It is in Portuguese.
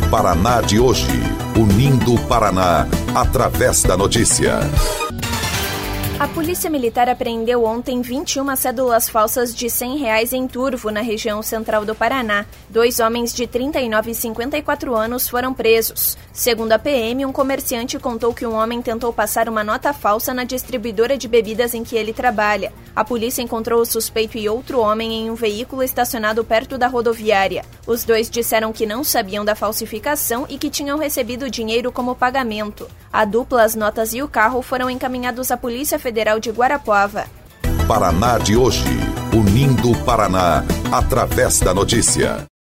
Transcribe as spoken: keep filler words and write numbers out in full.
Paraná de hoje, unindo o Paraná através da notícia. A Polícia Militar apreendeu ontem vinte e uma cédulas falsas de cem reais em Turvo, na região central do Paraná. Dois homens de trinta e nove e cinquenta e quatro anos foram presos. Segundo a P M, um comerciante contou que um homem tentou passar uma nota falsa na distribuidora de bebidas em que ele trabalha. A polícia encontrou o suspeito e outro homem em um veículo estacionado perto da rodoviária. Os dois disseram que não sabiam da falsificação e que tinham recebido dinheiro como pagamento. A dupla, as notas e o carro foram encaminhados à Polícia Federal de Guarapuava. Paraná de hoje, unindo o Paraná através da notícia.